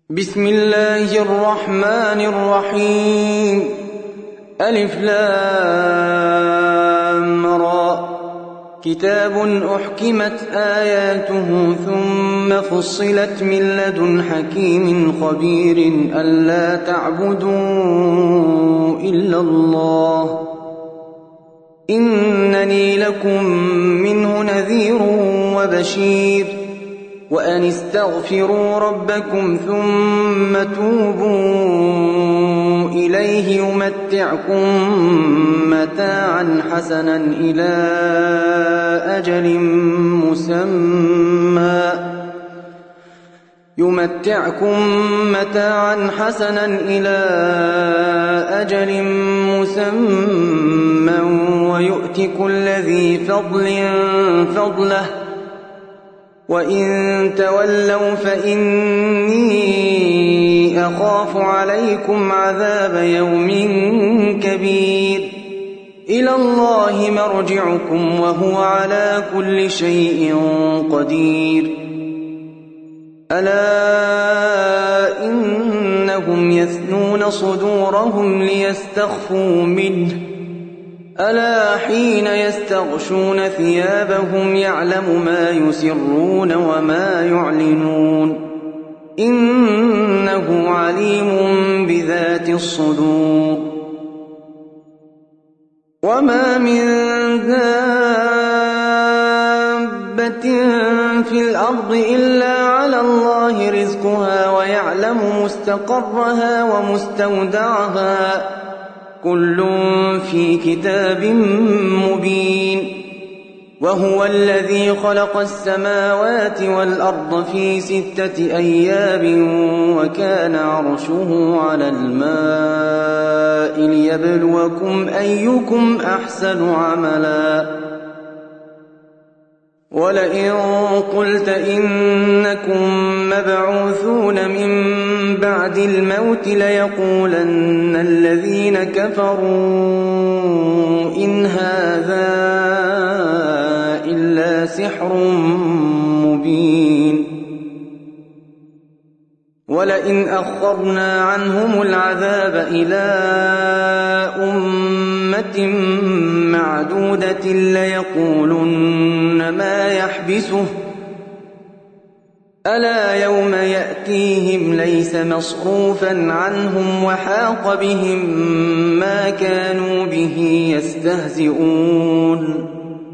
بسم الله الرحمن الرحيم. ألف لام را. كتاب أحكمت آياته ثم فصلت من لدن حكيم خبير ألا تعبدوا إلا الله إنني لكم منه نذير وبشير وأن استغفروا ربكم ثم توبوا إليه يمتعكم متاعا حسنا إلى أجل مسمى ويؤت كل ذي فضل فضله وإن تولوا فإني أخاف عليكم عذاب يوم كبير إلى الله مرجعكم وهو على كل شيء قدير ألا إنهم يثنون صدورهم ليستخفوا منه ألا حين يستغشون ثيابهم يعلم ما يسرون وما يعلنون إنه عليم بذات الصدور وما من دابة في الأرض إلا على الله رزقها ويعلم مستقرها ومستودعها كل في كتاب مبين وهو الذي خلق السماوات والأرض في 6 أيام وكان عرشه على الماء ليبلوكم أيكم أحسن عملا ولئن قلت إنكم مبعوثون من بعد الموت ليقولن الذين كفروا إن هذا إلا سحر مبين ولئن أخرنا عنهم العذاب إلى أمة معدودة ليقولن ما يحبسه ألا يوم يأتيهم ليس مصروفا عنهم وحاق بهم ما كانوا به يستهزئون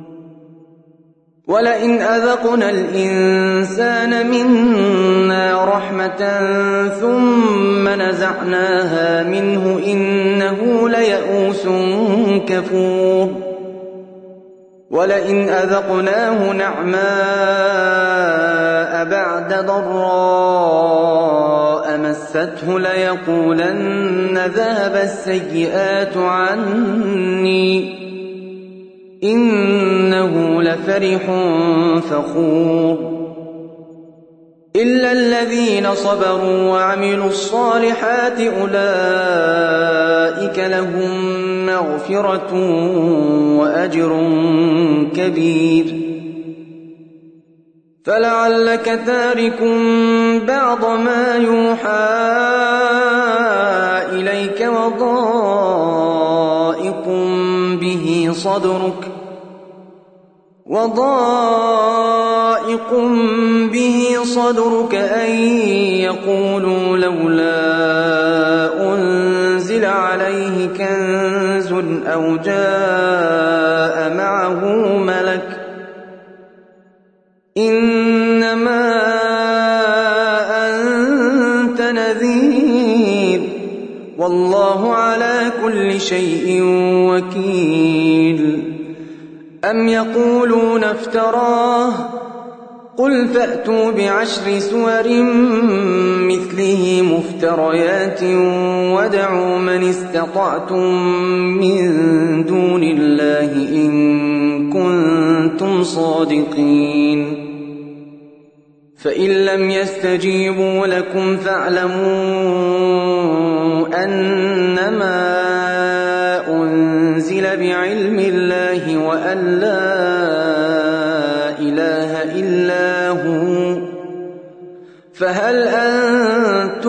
ولئن أذقنا الإنسان منا رحمة ثم نزعناها منه إنه ليئوس كفور ولئن أذقناه نعماء بعد ضراء مسته ليقولن ذهب السيئات عني إنه لفرح فخور إلا الذين صبروا وعملوا الصالحات أولئك لهم مغفرة وأجر كبير فلعلك تارك بعض ما يوحى إليك وضائق به صدرك أن يقولوا لولا أنزل عليه كنز أو جاء معه ملك إنما أنت نذير والله على كل شيء وكيل أم يقولون افتراه قل فأتوا ب10 سور مثله مفتريات وادعوا من استطعتم من دون الله إن كنتم صادقين فإن لم يستجيبوا لكم فاعلموا أنما أنزل بعلم الله وأن لا إله إلا هو فهل أنتم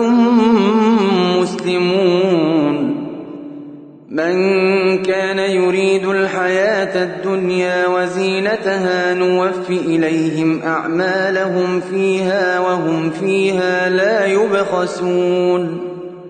مسلمون من كان يريد الحياة الدنيا وزينتها نوف إليهم أعمالهم فيها وهم فيها لا يبخسون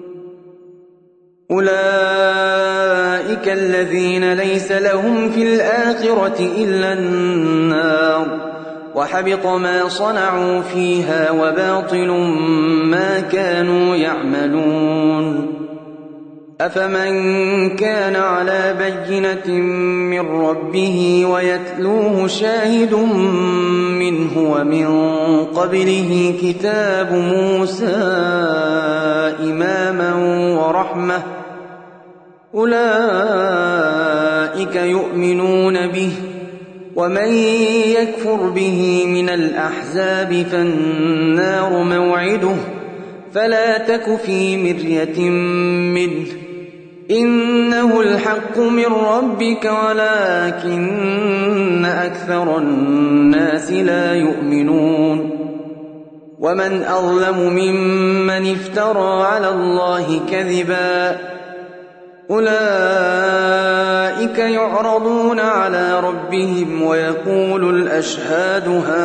أولئك الذين ليس لهم في الآخرة إلا النار وحبط ما صنعوا فيها وباطل ما كانوا يعملون أفمن كان على بينة من ربه ويتلوه شاهد منه ومن قبله كتاب موسى إماما ورحمة أولئك يؤمنون به ومن يكفر به من الأحزاب فالنار موعده فلا تك في مرية منه إنه الحق من ربك ولكن أكثر الناس لا يؤمنون ومن أظلم ممن افترى على الله كذبا أولئك يعرضون على ربهم ويقول الأشهاد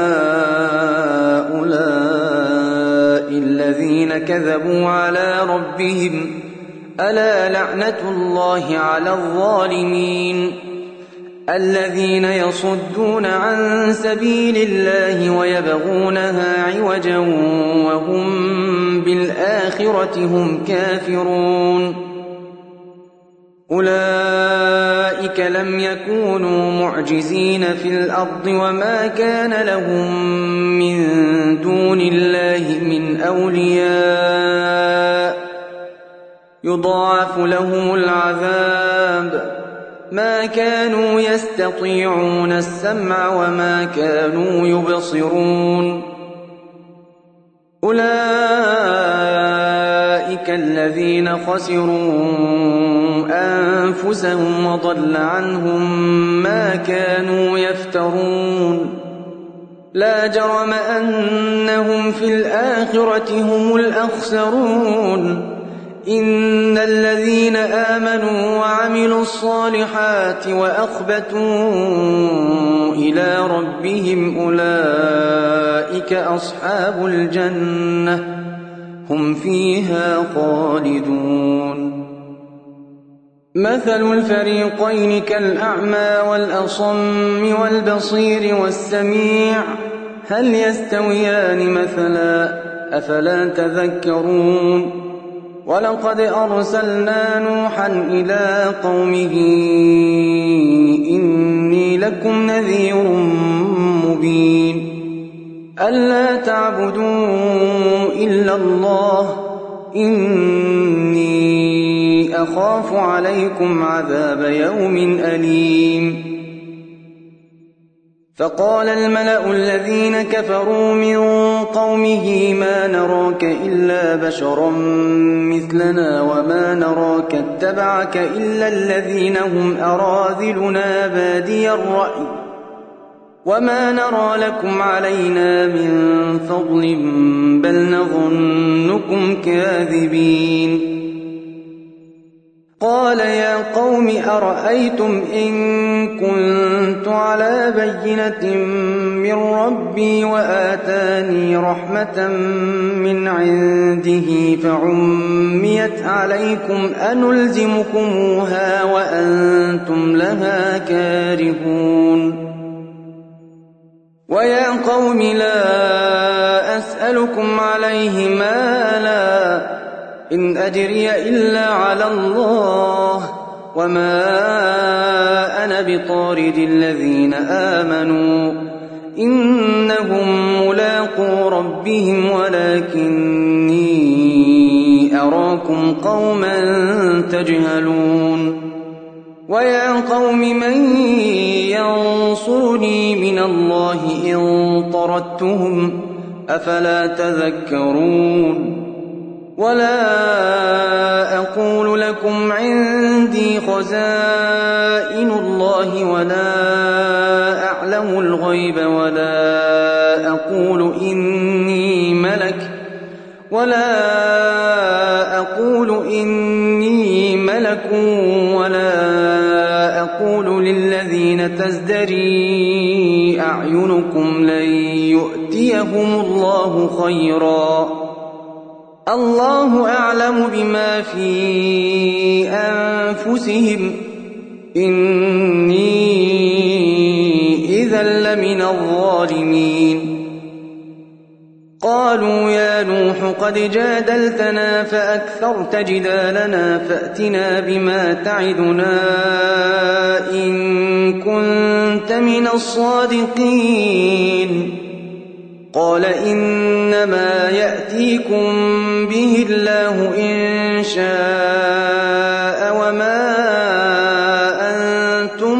هؤلاء الذين كذبوا على ربهم ألا لعنة الله على الظالمين الذين يصدون عن سبيل الله ويبغونها عوجا وهم بالآخرة هم كافرون أولئك لم يكونوا معجزين في الأرض وما كان لهم من دون الله من أولياء يضاعف لهم العذاب ما كانوا يستطيعون السمع وما كانوا يبصرون أولئك الذين خسروا أنفسهم وضل عنهم ما كانوا يفترون لا جرم أنهم في الآخرة هم الأخسرون إن الذين آمنوا وعملوا الصالحات وأخبتوا إلى ربهم أولئك أصحاب الجنة هم فيها خالدون مثل الفريقين كالأعمى والأصم والبصير والسميع هل يستويان مثلا أفلا تذكرون ولقد أرسلنا نوحا إلى قومه إني لكم نذير مبين ألا تعبدوا إلا الله إني أخاف عليكم عذاب يوم أليم فقال الملأ الذين كفروا من قومه ما نراك إلا بشرا مثلنا وما نراك اتبعك إلا الذين هم أراذلنا بادي الرأي وما نرى لكم علينا من فضل بل نظنكم كاذبين قال يا قوم أرأيتم إن كنت على بينة من ربي وآتاني رحمة من عنده فعميت عليكم أنلزمكموها وأنتم لها كارهون ويا قوم لا أسألكم عليه مالا إن أجري إلا على الله وما أنا بطارد الذين آمنوا إنهم ملاقو ربهم ولكني أراكم قوما تجهلون ويا قوم من ينصرني من الله إن طردتهم أفلا تذكرون ولا أقول لكم عندي خزائن الله ولا أعلم الغيب ولا أقول إني ملك ولا أقول إني ملك ولا أقول للذين تزدري أعينكم لن يؤتيهم الله خيرا الله أعلم بما في أنفسهم إني إذا لمن الظالمين قالوا يا نوح قد جادلتنا فأكثرت جدالنا فأتنا بما تعدنا إن كنت من الصادقين قال إنما يأتيكم به الله إن شاء وما أنتم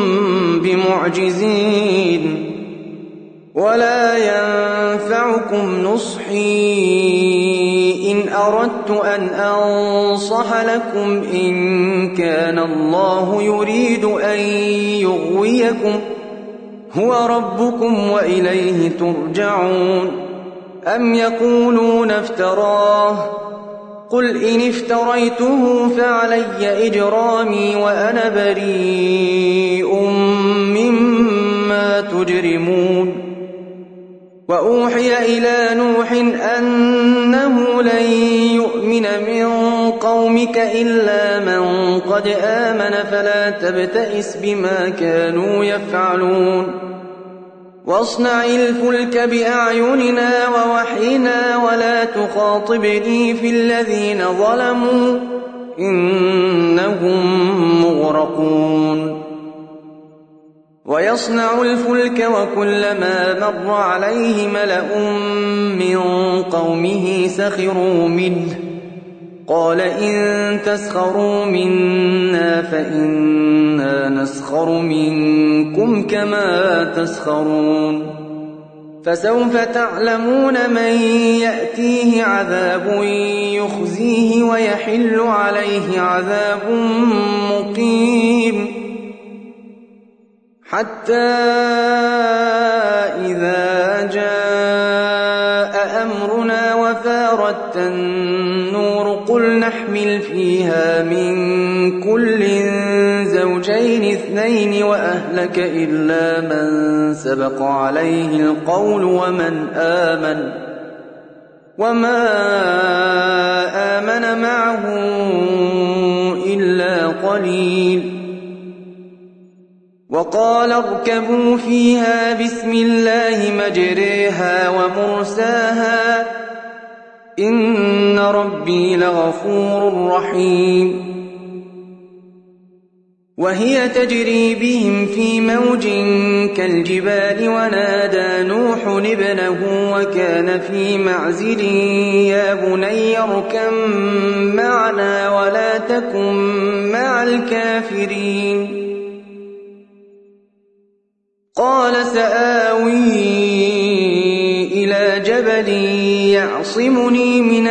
بمعجزين ولا ينفعكم نصحي إن أردت أن أنصح لكم إن كان الله يريد أن يغويكم هو ربكم وإليه ترجعون أم يقولون افتراه قل إن افتريته فعلي إجرامي وأنا بريء مما تجرمون وأوحي إلى نوح أنه لن يؤمن من قومك إلا من قد آمن فلا تبتئس بما كانوا يفعلون واصنع الفلك بأعيننا ووحينا ولا تخاطبني في الذين ظلموا إنهم مغرقون ويصنع الفلك وكلما مر عليه ملأ من قومه سخروا منه قال إن تسخروا منا فإنا نسخر منكم كما تسخرون فسوف تعلمون من يأتيه عذاب يخزيه ويحل عليه عذاب مقيم حتى إذا جاء أمرنا وفارت النور قل نحمل فيها من كل زوجين اثنين وأهلك إلا من سبق عليه القول ومن آمن وما آمن معه إلا قليل وقال اركبوا فيها بسم الله مجريها ومرساها إن ربي لغفور رحيم وهي تجري بهم في موج كالجبال ونادى نوح ابنه وكان في معزل يا بني اركب معنا ولا تكن مع الكافرين قال سآوي إلى جبل يعصمني من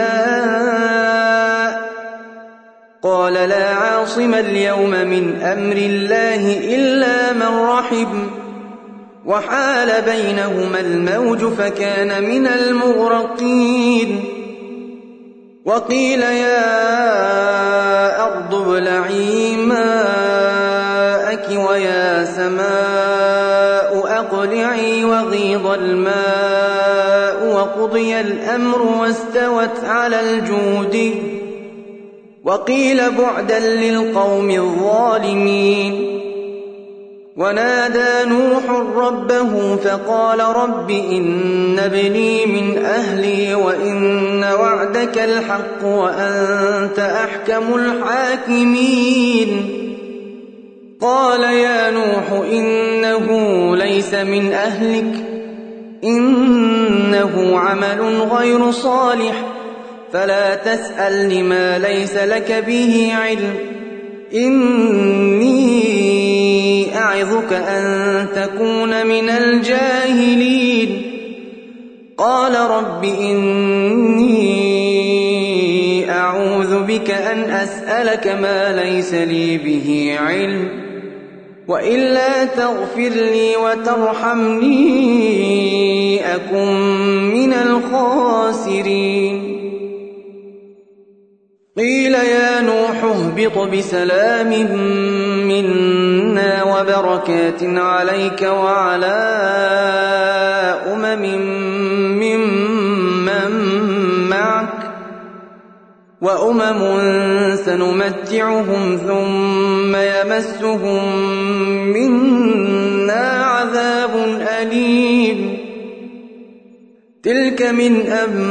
الماء قال لا عاصم اليوم من أمر الله إلا من رحم وحال بينهما الموج فكان من المغرقين وقيل يا أرض ابلعي ماءك ويا سماء أقلعي وغيض الماء وقضي الأمر واستوت على الجود وقيل بعدا للقوم الظالمين ونادى نوح ربه فقال رب إن ابني من أهلي وإن وعدك الحق وأنت أحكم الحاكمين قال يا نوح إنه ليس من أهلك إنه عمل غير صالح فلا تسأل لما ليس لك به علم إني أعظك أن تكون من الجاهلين قال رب إني أعوذ بك أن أسألك ما ليس لي به علم وإلا تغفر لي وترحمني أكن من الخاسرين قيل يا نوح اهبط بسلام منا وبركات عليك وعلى ممن معك وأمم سنمتعهم ثم يمسهم منا عذاب أليم تلك من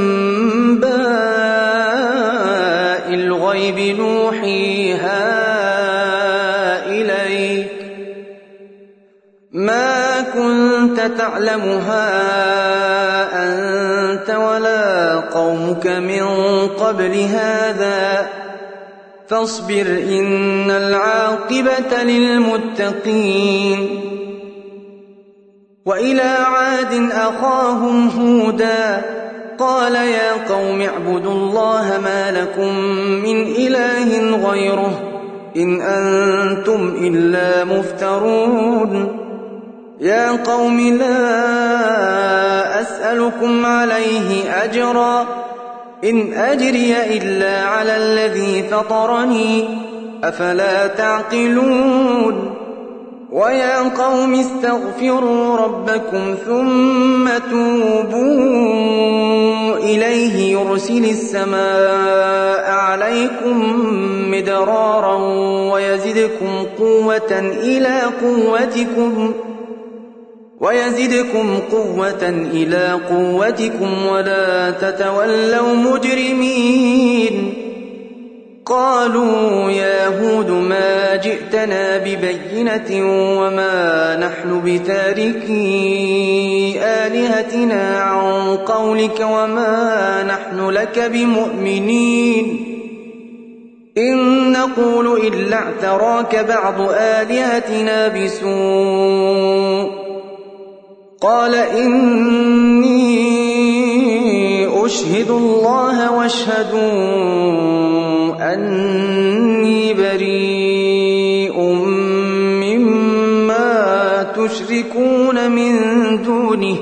أنباء الغيب نوحيها إليك ما كنت تعلمها أنت ولا قومك من قبل هذا فاصبر إن العاقبة للمتقين وإلى عاد أخاهم هودا قال يا قوم اعبدوا الله ما لكم من إله غيره إن أنتم إلا مفترون يا قوم لا أسألكم عليه أجرا إن أجري إلا على الذي فطرني أفلا تعقلون ويا قوم استغفروا ربكم ثم توبوا إليه يرسل السماء عليكم مدرارا ويزدكم قوة إلى قوتكم ولا تتولوا مجرمين قالوا يا هود ما جئتنا ببينة وما نحن بتاركي آلهتنا عن قولك وما نحن لك بمؤمنين إن نقول إلا اعتراك بعض آلهتنا بسوء قال إني أشهد الله واشهدوا أني بريء مما تشركون من دونه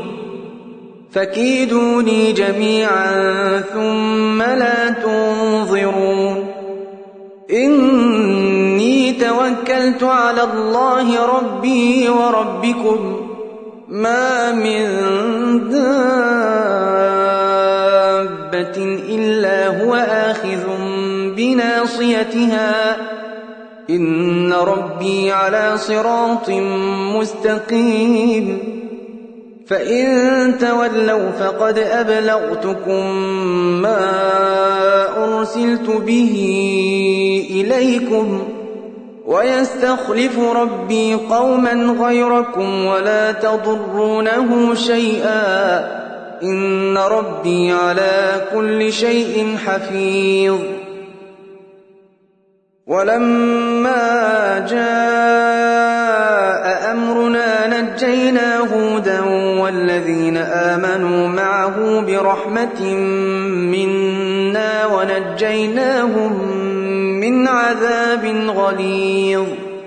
فكيدوني جميعا ثم لا تنظرون إني توكلت على الله ربي وربكم ما من دابة إلا هو آخذ بناصيتها إن ربي على صراط مستقيم فإن تولوا فقد أبلغتكم ما أرسلت به إليكم ويستخلف ربي قوما غيركم ولا تضرونه شيئا إن ربي على كل شيء حفيظ ولما جاء أمرنا نجينا هودا والذين آمنوا معه برحمة منا ونجيناهم من عذاب غليظ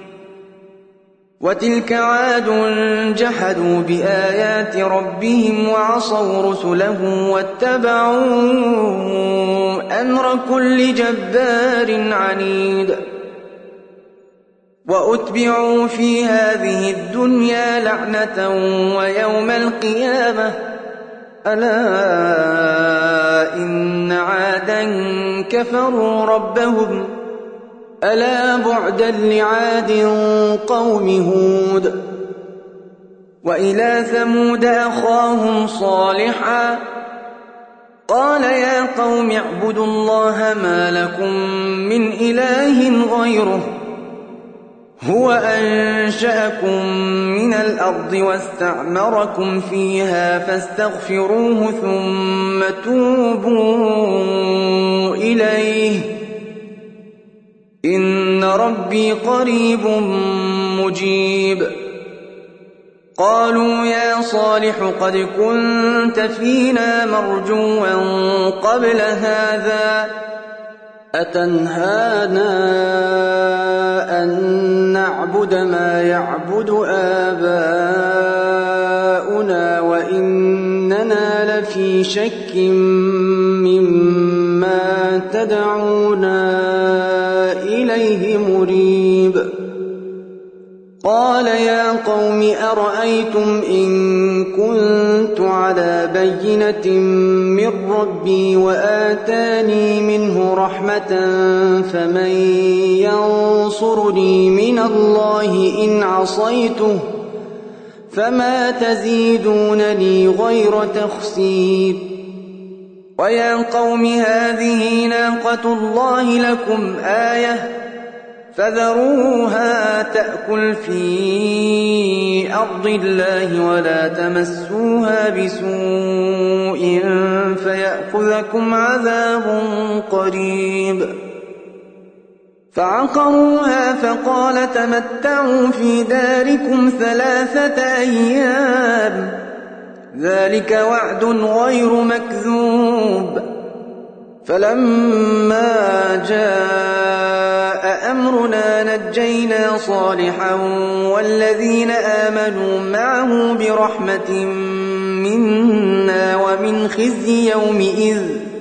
وتلك عاد جحدوا بآيات ربهم وعصوا رسله واتبعوا أمر كل جبار عنيد وأتبعوا في هذه الدنيا لعنة ويوم القيامة ألا إن عادا كفروا ربهم ألا بعدا لعاد قوم هود وإلى ثمود أخاهم صالحا قال يا قوم اعبدوا الله ما لكم من إله غيره هو أنشأكم من الأرض واستعمركم فيها فاستغفروه ثم توبوا إليه إن ربي قريب مجيب قالوا يا صالح قد كنت فينا مرجوا قبل هذا أتنهانا أن نعبد ما يعبد آباؤنا وإننا لفي شك مما تدعونا إليه مريب. قال يا قوم أرأيتم إن كنت على بينة من ربي وآتاني منه رحمة فمن ينصرني من الله إن عصيته فما تزيدونني غير تخسير. ويا قوم هذه ناقة الله لكم آية فذروها تأكل في أرض الله ولا تمسوها بسوء فيأخذكم عذاب قريب. فعقروها فقال تمتعوا في داركم 3 أيام ذلك وعد غير مكذوب. فلما جاء أمرنا نجينا صالحا والذين آمنوا معه برحمة منا ومن خزي يومئذ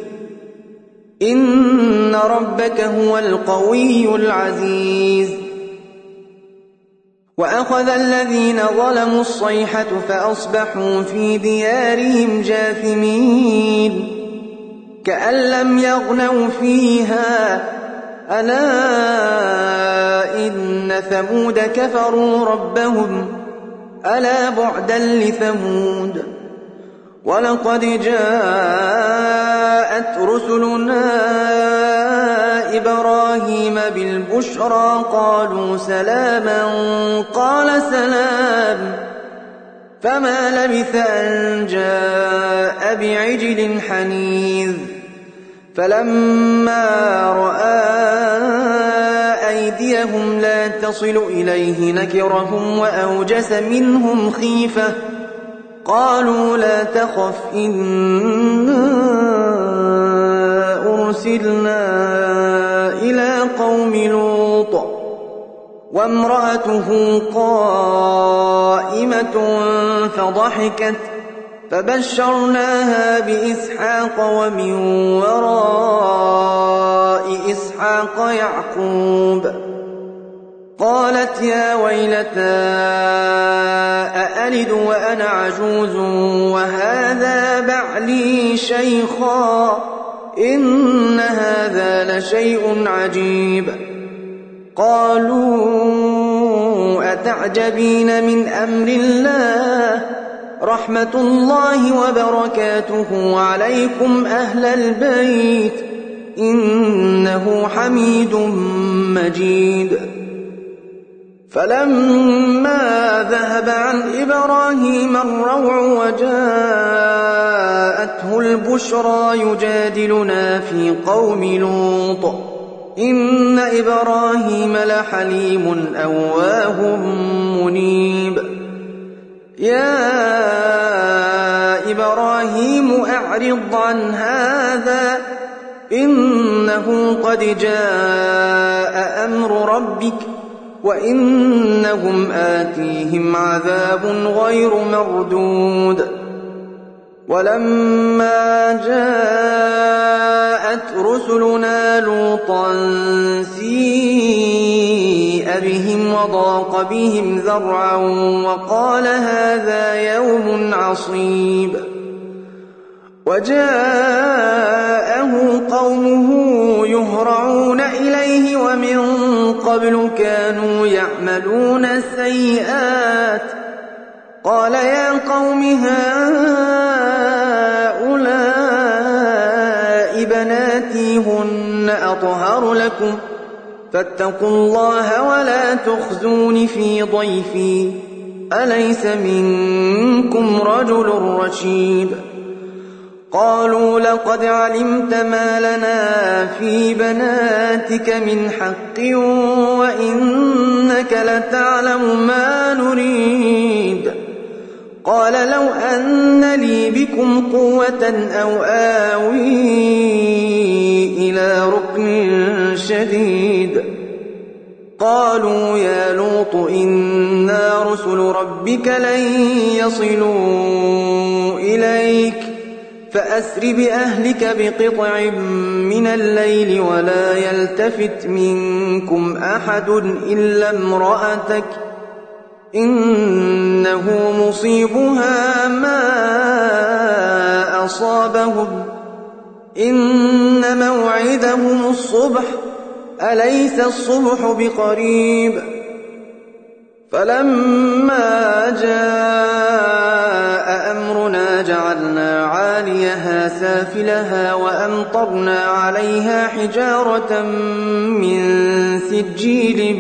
إن ربك هو القوي العزيز. وأخذ الذين ظلموا الصيحة فأصبحوا في ديارهم جاثمين كأن لم يغنوا فيها ألا إن ثمود كفروا ربهم ألا بعدا لثمود. ولقد جاءت رسلنا إبراهيم بالبشرى قالوا سلاما قال سلام فما لبث أن جاء بعجل حنيذ. فلما رأى أيديهم لا تصل إليه نكرهم وأوجس منهم خيفة قالوا لا تخف إنا أرسلنا إلى قوم لوط وامرأته قائمة فضحكت فبشرناها بإسحاق ومن وراء إسحاق يعقوب. قالت يا ويلتى أألد وأنا عجوز وهذا بعلي شيخا إن هذا لشيء عجيب. قالوا أتعجبين من أمر الله رحمة الله وبركاته عليكم أهل البيت إنه حميد مجيد. فلما ذهب عن إبراهيم الروع وجاءته البشرى يجادلنا في قوم لوط إن إبراهيم لحليم أواه منيب. يا إبراهيم أعرض عن هذا إنه قد جاء أمر ربك وإنهم آتيهم عذاب غير مردود. ولما جاءت رسلنا لوطا سيء بهم وضاق بهم ذرعا وقال هذا يوم عصيب. وجاءه قومه يهرعون إليه ومن قبل كانوا يعملون السيئات قال يا قوم هؤلاء بناتي هن أطهر لكم فاتقوا الله ولا تخزون في ضيفي أليس منكم رجل رشيد. قالوا لقد علمت ما لنا في بناتك من حق وإنك لتعلم ما نريد. قال لو أن لي بكم قوة أو آوي إلى ركن شديد. قالوا يا لوط إنا رسل ربك لن يصلوا إليك فأسر بأهلك بقطع من الليل ولا يلتفت منكم أحد إلا امرأتك إنه مصيبها ما أصابهم إن موعدهم الصبح أليس الصبح بقريب فلما جاء أمرنا جعلنا عاليها سافلها وأمطرنا عليها حجارة من سجيل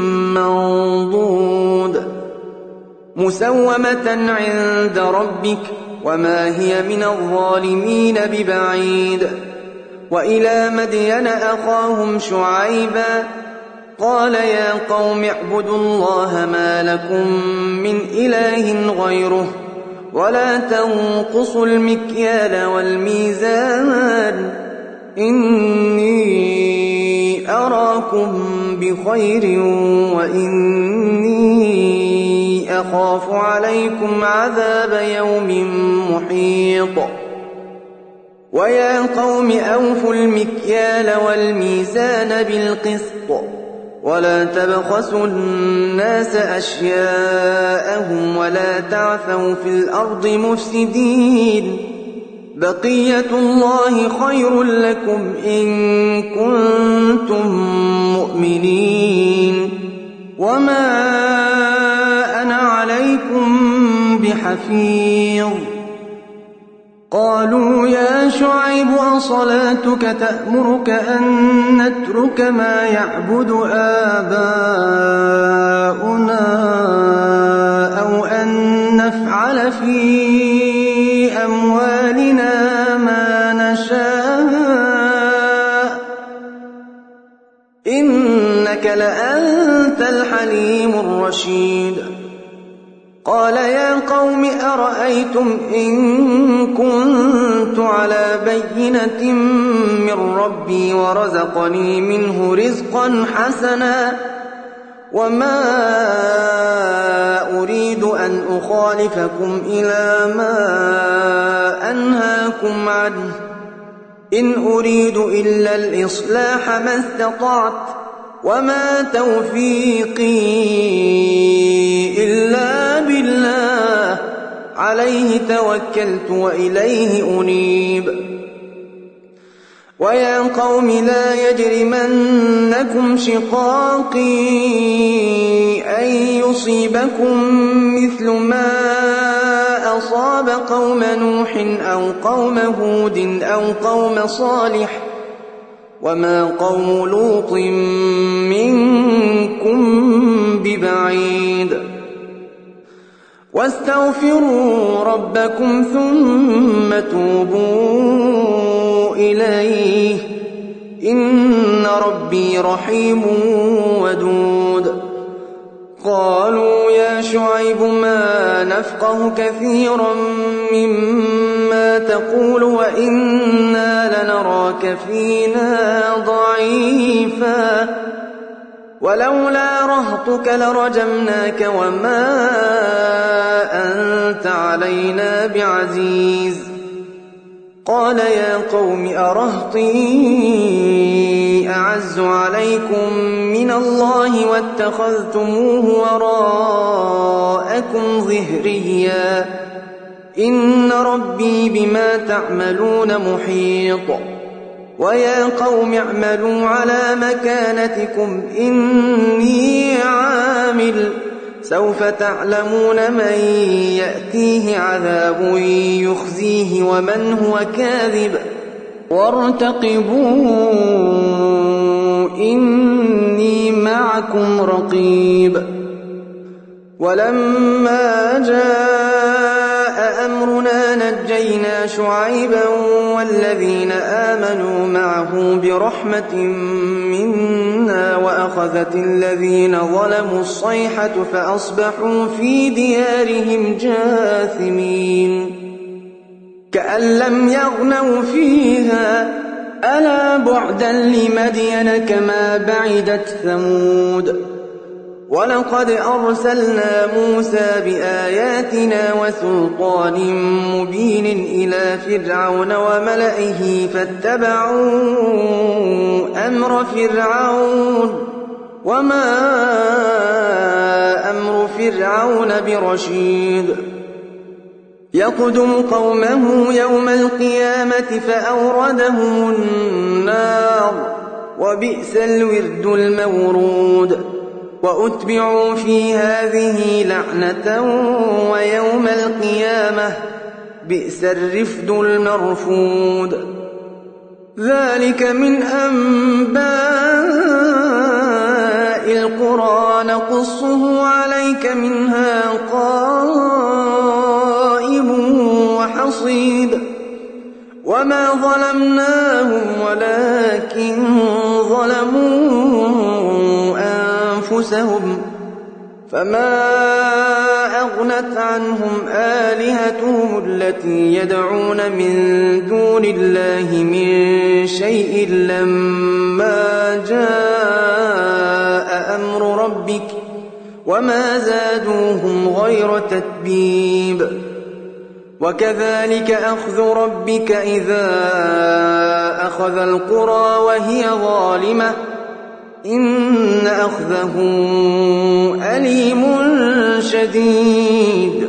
منضود مسومة عند ربك وما هي من الظالمين ببعيد وإلى مدين أخاهم شعيبا قال يا قوم اعبدوا الله ما لكم من إله غيره ولا تنقصوا المكيال والميزان إني أراكم بخير وإني أخاف عليكم عذاب يوم محيط ويا قوم أوفوا المكيال والميزان بالقسط ولا تبخسوا الناس أشياءهم ولا تعثوا في الأرض مفسدين بقية الله خير لكم إن كنتم مؤمنين وما أنا عليكم بحفيظ قالوا يا شعيب أصلاتك تأمرك أن نترك ما يعبد آباؤنا أو أن نفعل في أموالنا ما نشاء إنك لأنت الحليم الرشيد قال يا قوم أرأيتم إن كنت على بينة من ربي ورزقني منه رزقا حسنا وما أريد أن أخالفكم إلى ما أنهاكم عنه إن أريد إلا الإصلاح ما استطعت وما توفيقي إلا بالله عليه توكلت وإليه أنيب ويا قوم لا يجرمنكم شقاقي أن يصيبكم مثل ما أصاب قوم نوح أو قوم هود أو قوم صالح وما قوم لوط منكم ببعيد واستغفروا ربكم ثم توبوا إليه إن ربي رحيم ودود قالوا يا شعيب ما نفقه كثيرا مما تقول وإنا لنراك فينا ضعيفا ولولا رهطك لرجمناك وما أنت علينا بعزيز قال يا قوم أرهطي أعز عليكم من الله واتخذتموه وراءكم ظهريا إن ربي بما تعملون محيط ويا قوم اعملوا على مكانتكم إني عامل سوف تعلمون من يأتيه عذاب يخزيه ومن هو كاذب وارتقبوا إني معكم رقيب ولما جاء أمرنا نجينا شعيبا والذين آمنوا معه برحمة منا وأخذت الذين ظلموا الصيحة فأصبحوا في ديارهم جاثمين كأن لم يغنوا فيها ألا بعدا لمدين كما بعدت ثمود ولقد أرسلنا موسى بآياتنا وسلطان مبين إلى فرعون وملئه فاتبعوا أمر فرعون وما أمر فرعون برشيد يقدم قومه يوم القيامة فأوردهم النار وبئس الورد المورود وأتبعوا في هذه لعنة ويوم القيامة بئس الرفد المرفود ذلك من أنباء القرى نقصه عليك منها قائم وحصيد وما ظلمناهم ولكن ظلموا أنفسهم فما أغنت عنهم آلهتهم التي يدعون من دون الله من شيء لما جاء أمر ربك وما زادوهم غير تتبيب وكذلك أخذ ربك إذا أخذ القرى وهي ظالمة إن أخذه أليم شديد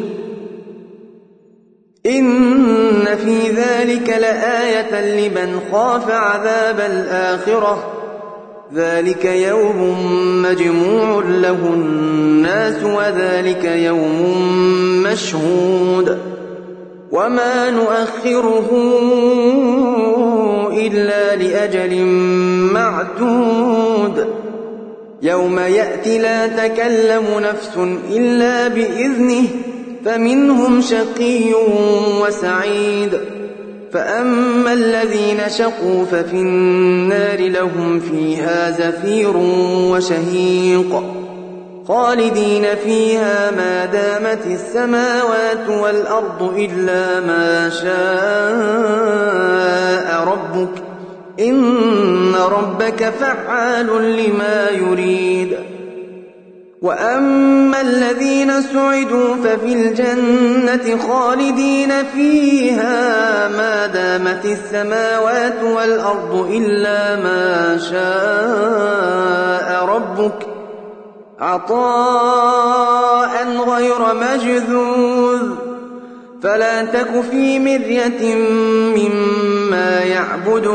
إن في ذلك لآية لمن خاف عذاب الآخرة ذلك يوم مجموع له الناس وذلك يوم مشهود وما نؤخره إلا لأجل معدود يوم يأتي لا تكلم نفس إلا بإذنه فمنهم شقي وسعيد فأما الذين شقوا ففي النار لهم فيها زفير وشهيق خالدين فيها ما دامت السماوات والأرض إلا ما شاء ربك إن ربك فعال لما يريد وأما الذين سعدوا ففي الجنة خالدين فيها ما دامت السماوات والأرض إلا ما شاء ربك عطاء غير مجذوذ فلا تك في مرية مما يعبد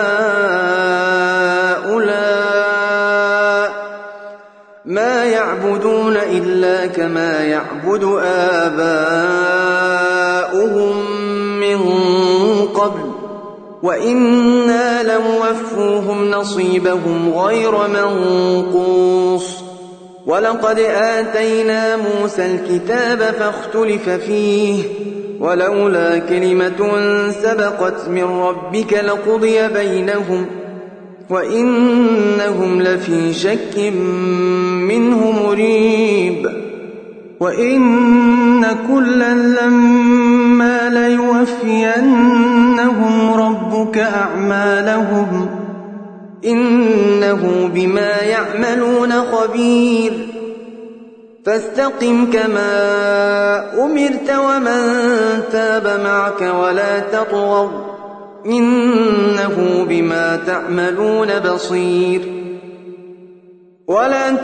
هؤلاء ما يعبدون إلا كما يعبد آباؤهم من قبل وإنا لنوفوهم نصيبهم غير منقوص ولقد آتينا موسى الكتاب فاختلف فيه ولولا كلمة سبقت من ربك لقضي بينهم وإنهم لفي شك منه مريب وإن كلا لما ليوفينهم ربك أعمالهم إنه بما يعملون خبير فاستقم كما أمرت ومن تاب معك ولا تطغوا إنه بما تعملون بصير ولا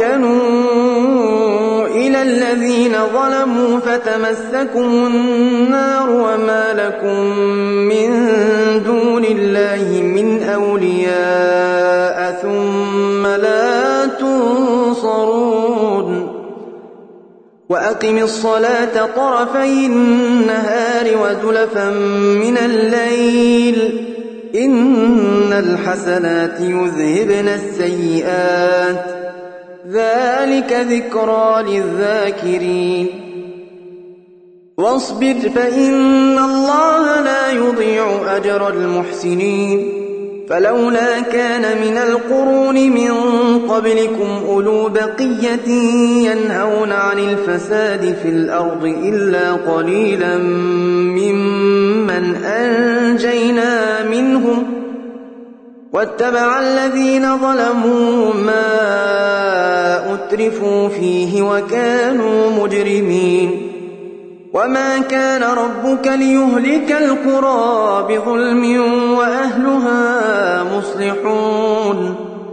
تركنوا إلى الذين ظلموا فتمسكم النار وما لكم من دون الله من أولياء ثم لا تنصرون وأقم الصلاة طرفي النهار وزلفا من الليل إن الحسنات يذهبن السيئات ذلك ذكرى للذاكرين واصبر فإن الله لا يضيع أجر المحسنين فلولا كان من القرون من قبلكم أولو بقية ينهون عن الفساد في الأرض إلا قليلا ممن أنجينا منهم واتبع الذين ظلموا ما أترفوا فيه وكانوا مجرمين وما كان ربك ليهلك القرى بظلم وأهلها مصلحون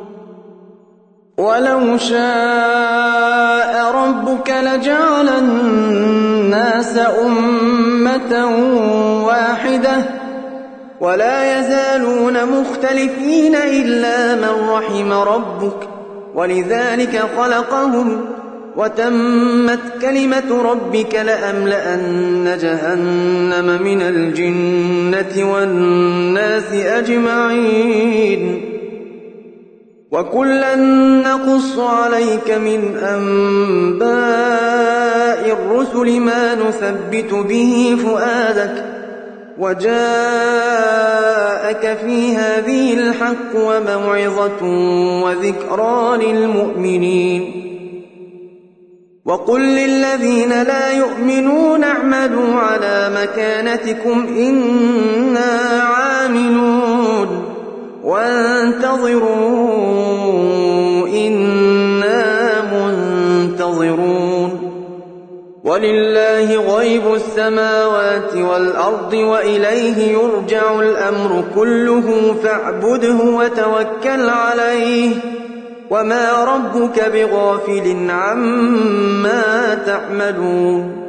ولو شاء ربك لجعل الناس أمة واحدة ولا يزالون مختلفين إلا من رحم ربك ولذلك خلقهم وتمت كلمة ربك لأملأن جهنم من الجنة والناس أجمعين وكلا نقص عليك من أنباء الرسل ما نثبت به فؤادك وجاءك في هذه الحق وموعظة وذكرى للمؤمنين وقل للذين لا يؤمنون اعملوا على مكانتكم إنا عاملون وانتظروا إنا منتظرون ولله غيب السماوات والأرض وإليه يرجع الأمر كله فاعبده وتوكل عليه وما ربك بغافل عما تعملون